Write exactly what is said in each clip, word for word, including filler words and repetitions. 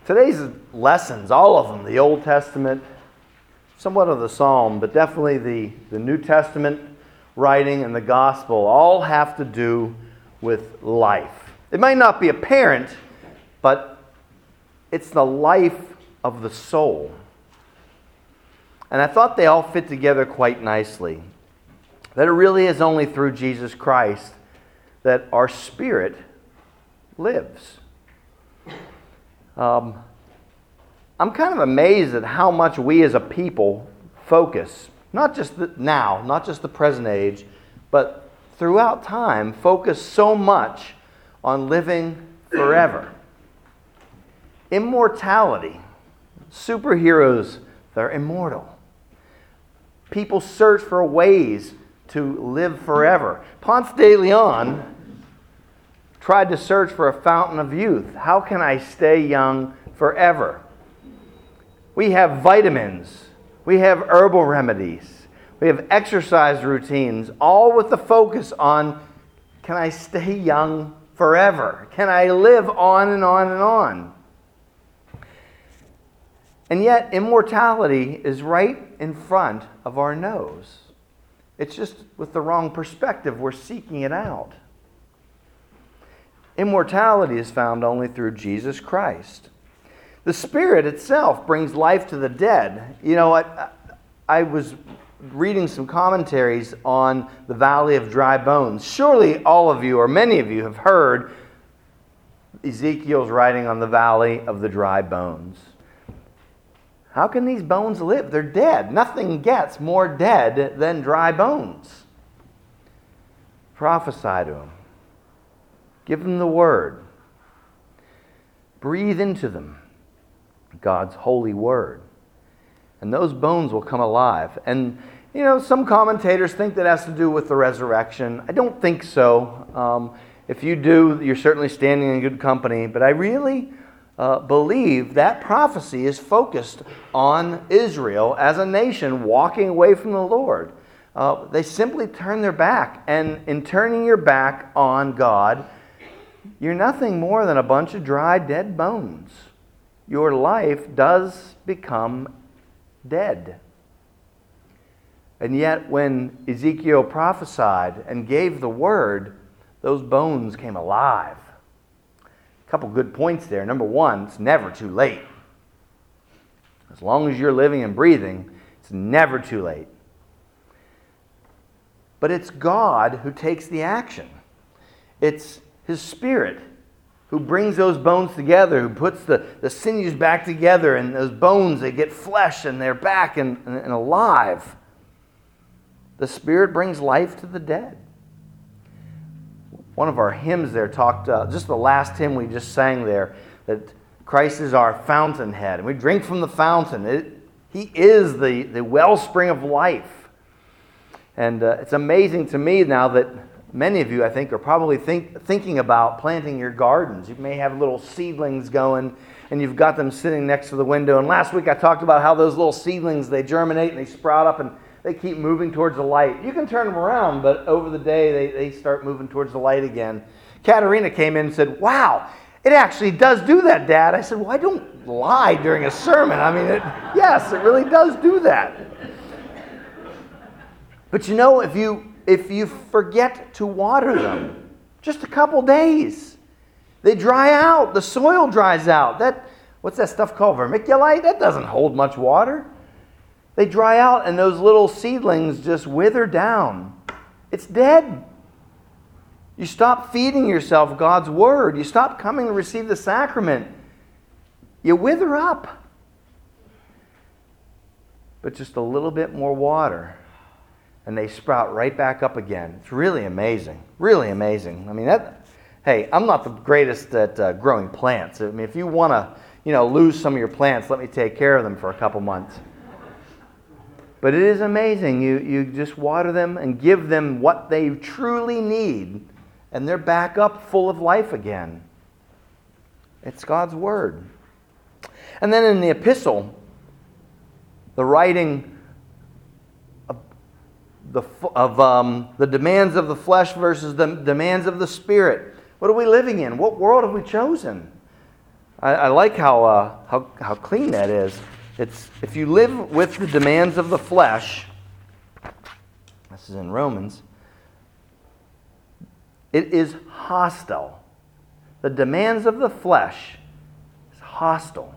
Today's lessons, all of them, the Old Testament, somewhat of the Psalm, but definitely the, the New Testament writing and the Gospel, all have to do with life. It might not be apparent, but it's the life of the soul. And I thought they all fit together quite nicely. That it really is only through Jesus Christ that our spirit lives. Um, I'm kind of amazed at how much we as a people focus, not just the, now, not just the present age, but throughout time, focus so much on living forever. Immortality. Superheroes, they're immortal. People search for ways to live forever. Ponce de Leon tried to search for a fountain of youth. How can I stay young forever? We have vitamins. We have herbal remedies. We have exercise routines, all with the focus on, can I stay young forever? Can I live on and on and on? And yet, immortality is right in front of our nose. It's just with the wrong perspective, we're seeking it out. Immortality is found only through Jesus Christ. The Spirit itself brings life to the dead. You know, I, I was reading some commentaries on the Valley of Dry Bones. Surely all of you, or many of you, have heard Ezekiel's writing on the Valley of the Dry Bones. How can these bones live? They're dead. Nothing gets more dead than dry bones. Prophesy to them. Give them the word. Breathe into them God's holy word. And those bones will come alive. And, you know, some commentators think that has to do with the resurrection. I don't think so. Um, if you do, you're certainly standing in good company. But I really uh, believe that prophecy is focused on Israel as a nation walking away from the Lord. Uh, they simply turn their back. And in turning your back on God, you're nothing more than a bunch of dry, dead bones. Your life does become dead. And yet, when Ezekiel prophesied and gave the word, those bones came alive. A couple good points there. Number one, it's never too late. As long as you're living and breathing, it's never too late. But it's God who takes the action. It's His Spirit who brings those bones together, who puts the, the sinews back together, and those bones, they get flesh and they're back and, and, and alive. The Spirit brings life to the dead. One of our hymns there talked, uh, just the last hymn we just sang there, that Christ is our fountainhead, and we drink from the fountain. It, he is the, the wellspring of life. And uh, it's amazing to me now that many of you, I think, are probably think, thinking about planting your gardens. You may have little seedlings going, and you've got them sitting next to the window. And last week I talked about how those little seedlings, they germinate and they sprout up and they keep moving towards the light. You can turn them around, but over the day they, they start moving towards the light again. Katerina came in and said, "Wow, it actually does do that, Dad." I said, "Well, I don't lie during a sermon. I mean, it, yes, it really does do that." But you know, if you If you forget to water them, just a couple days, they dry out. The soil dries out. That what's that stuff called? Vermiculite? That doesn't hold much water. They dry out, and those little seedlings just wither down. It's dead. You stop feeding yourself God's word. You stop coming to receive the sacrament. You wither up. But just a little bit more water, and they sprout right back up again. It's really amazing. Really amazing. I mean, that. Hey, I'm not the greatest at uh, growing plants. I mean, if you want to, you know, lose some of your plants, let me take care of them for a couple months. But it is amazing. You you just water them and give them what they truly need, and they're back up full of life again. It's God's word. And then in the epistle, the writing The, of um, the demands of the flesh versus the demands of the Spirit. What are we living in? What world have we chosen? I, I like how, uh, how how clean that is. It's if you live with the demands of the flesh, this is in Romans, it is hostile. The demands of the flesh is hostile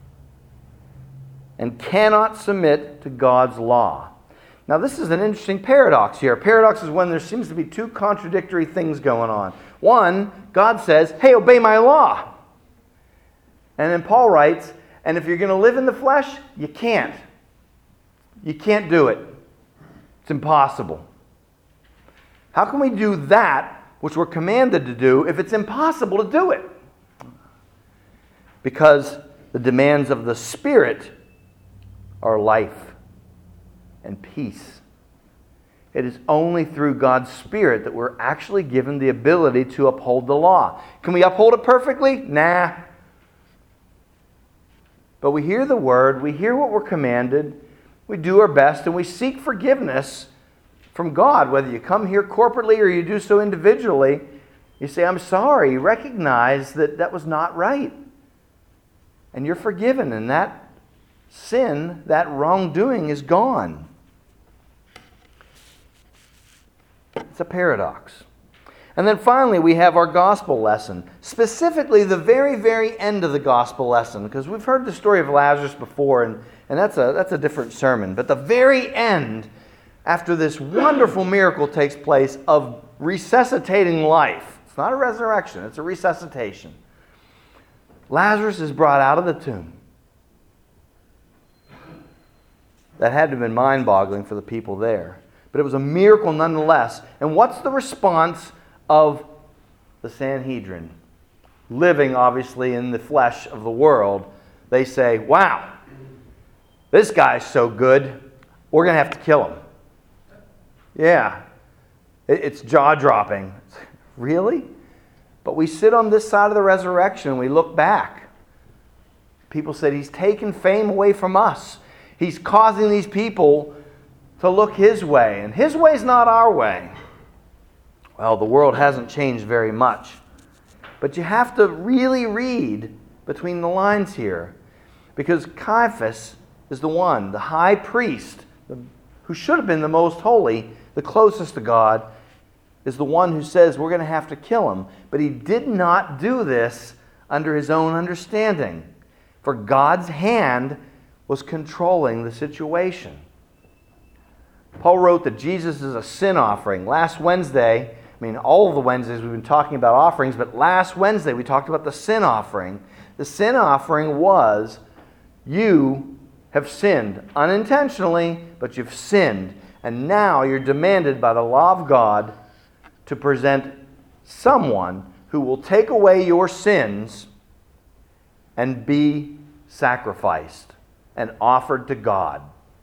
and cannot submit to God's law. Now, this is an interesting paradox here. A paradox is when there seems to be two contradictory things going on. One, God says, hey, obey my law. And then Paul writes, and if you're going to live in the flesh, you can't. You can't do it. It's impossible. How can we do that which we're commanded to do if it's impossible to do it? Because the demands of the Spirit are life and peace. It is only through God's Spirit that we're actually given the ability to uphold the law. Can we uphold it perfectly? Nah. But we hear the word, we hear what we're commanded, we do our best, and we seek forgiveness from God. Whether you come here corporately or you do so individually, you say, I'm sorry. You recognize that that was not right. And you're forgiven, and that sin, that wrongdoing is gone. It's a paradox. And then finally, we have our gospel lesson. Specifically, the very, very end of the gospel lesson. Because we've heard the story of Lazarus before, and, and that's a, that's a different sermon. But the very end, after this wonderful miracle takes place of resuscitating life. It's not a resurrection, it's a resuscitation. Lazarus is brought out of the tomb. That had to have been mind-boggling for the people there. But it was a miracle nonetheless. And what's the response of the Sanhedrin? Living, obviously, in the flesh of the world, they say, wow, this guy's so good, we're going to have to kill him. Yeah, it's jaw-dropping. Really? But we sit on this side of the resurrection and we look back. People said, he's taken fame away from us. He's causing these people to look his way. And his way's not our way. Well, the world hasn't changed very much. But you have to really read between the lines here. Because Caiaphas is the one, the high priest, who should have been the most holy, the closest to God, is the one who says we're going to have to kill him. But he did not do this under his own understanding. For God's hand was controlling the situation. Paul wrote that Jesus is a sin offering. Last Wednesday, I mean, all of the Wednesdays we've been talking about offerings, but last Wednesday we talked about the sin offering. The sin offering was, you have sinned unintentionally, but you've sinned. And now you're demanded by the law of God to present someone who will take away your sins and be sacrificed and offered to God.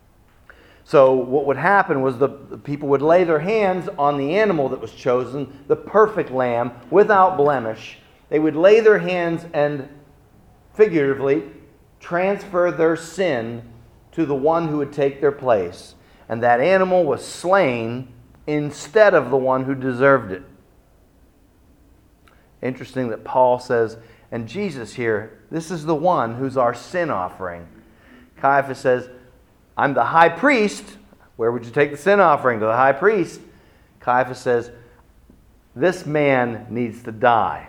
So what would happen was the, the people would lay their hands on the animal that was chosen, the perfect lamb, without blemish. They would lay their hands and figuratively transfer their sin to the one who would take their place. And that animal was slain instead of the one who deserved it. Interesting that Paul says, and Jesus here, this is the one who's our sin offering. Caiaphas says, I'm the high priest. Where would you take the sin offering? To the high priest. Caiaphas says, this man needs to die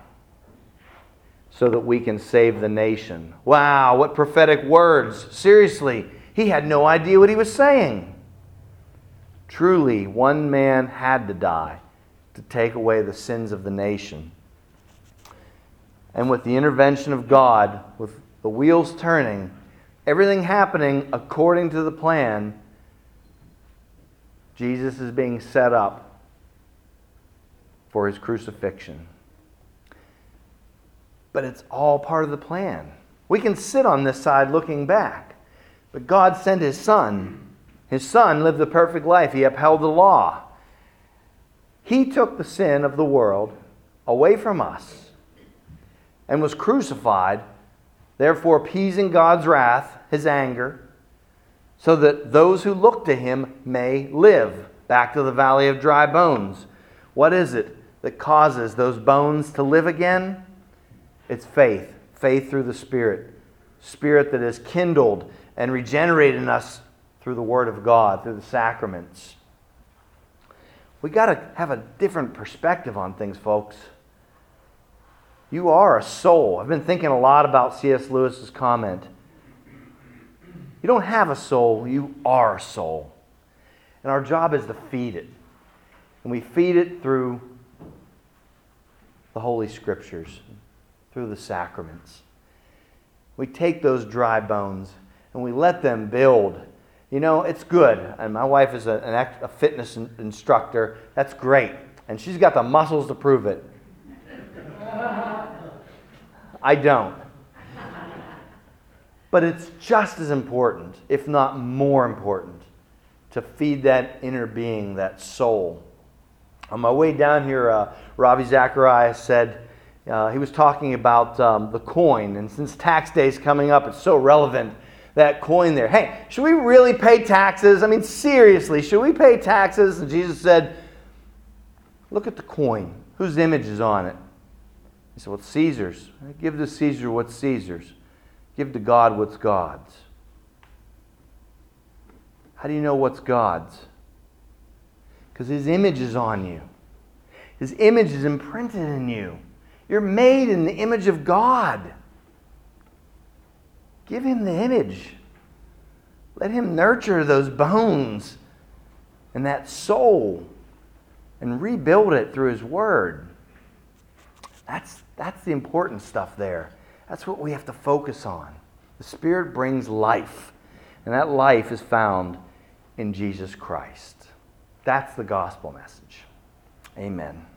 so that we can save the nation. Wow, what prophetic words. Seriously, he had no idea what he was saying. Truly, one man had to die to take away the sins of the nation. And with the intervention of God, with the wheels turning, everything happening according to the plan, Jesus is being set up for his crucifixion. But it's all part of the plan. We can sit on this side looking back. But God sent his Son. His Son lived the perfect life. He upheld the law. He took the sin of the world away from us and was crucified, therefore appeasing God's wrath, his anger, so that those who look to him may live. Back to the valley of dry bones. What is it that causes those bones to live again? It's faith. faith through the Spirit, Spirit that is kindled and regenerated in us through the Word of God, through the sacraments. We got to have a different perspective on things, folks. You are a soul. I've been thinking a lot about C S Lewis's comment. You don't have a soul, you are a soul. And our job is to feed it. And we feed it through the Holy Scriptures, through the sacraments. We take those dry bones and we let them build. You know, it's good. And my wife is a, an act, a fitness in, instructor. That's great. And she's got the muscles to prove it. I don't. But it's just as important, if not more important, to feed that inner being, that soul. On my way down here, uh, Ravi Zacharias said, uh, he was talking about um, the coin. And since tax day is coming up, it's so relevant, that coin there. Hey, should we really pay taxes? I mean, seriously, should we pay taxes? And Jesus said, look at the coin. Whose image is on it? He said, well, it's Caesar's. Give to Caesar what's Caesar's. Give to God what's God's. How do you know what's God's? Because His image is on you. His image is imprinted in you. You're made in the image of God. Give Him the image. Let Him nurture those bones and that soul and rebuild it through His Word. That's, that's the important stuff there. That's what we have to focus on. The Spirit brings life, and that life is found in Jesus Christ. That's the gospel message. Amen.